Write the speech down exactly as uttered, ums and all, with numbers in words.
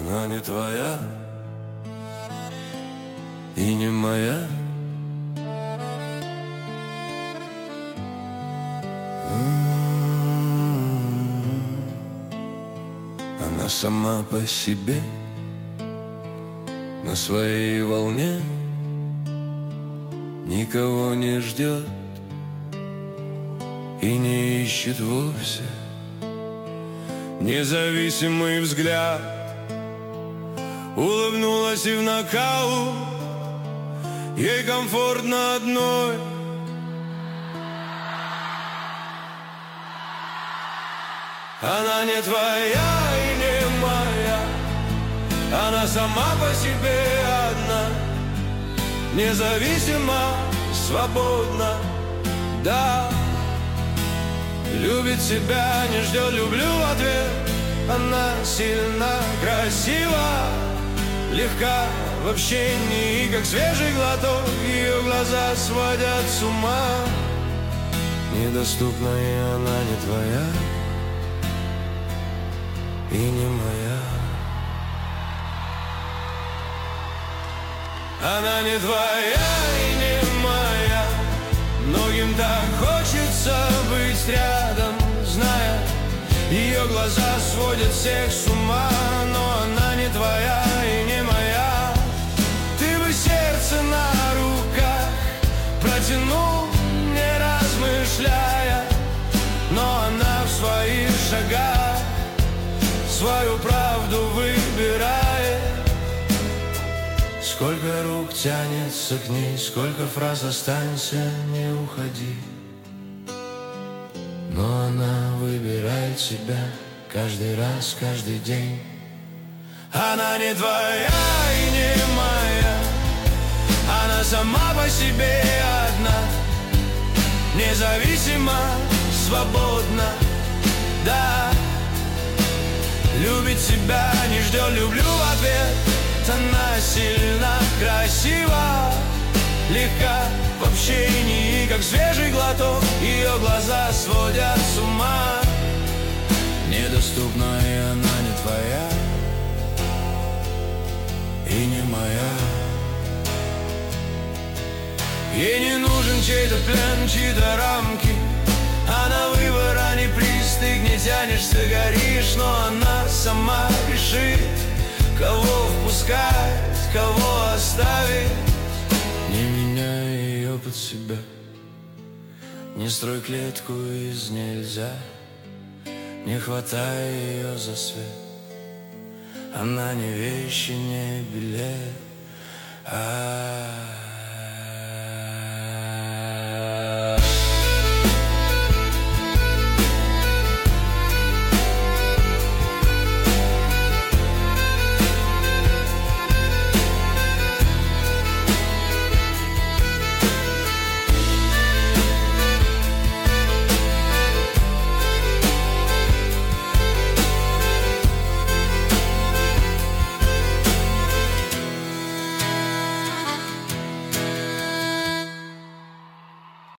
Она не твоя и не моя. Она сама по себе, на своей волне, никого не ждет и не ищет вовсе. Независимый взгляд, улыбнулась и в нокаут, ей комфортно одной. Она не твоя и не моя, она сама по себе одна, независима, свободна, да. Любит себя, не ждет «люблю» в ответ. Она сильна, красива, легка в общении, как свежий глоток. Ее глаза сводят с ума. Недоступна, и она не твоя и не моя. Она не твоя и не моя. Многим так хочется быть рядом, зная, ее глаза сводят всех с ума. Но она не твоя и не моя. Ты бы сердце на руках протянул, не размышляя, но она в своих шагах свою правду выбирает. Сколько рук тянется к ней, сколько фраз «останься, не уходи». Но она выбирает себя каждый раз, каждый день. Она не твоя и не моя, она сама по себе одна, независима, свободна, да. Любит себя, не ждет «люблю» в ответ. Она сильна, красива, легка в общении, как свежий глоток. Ее глаза сводят с ума. Недоступна, и она не твоя и не моя. Ей не нужен чей-то плен, чьи-то рамки. Она выбора не пристык, тянешься, горишь. Но она сама решит, кого впускать, кого оставить. Не меняй ее под себя, не строй клетку из нельзя, не хватай ее за свет. Она не вещи, не билет, а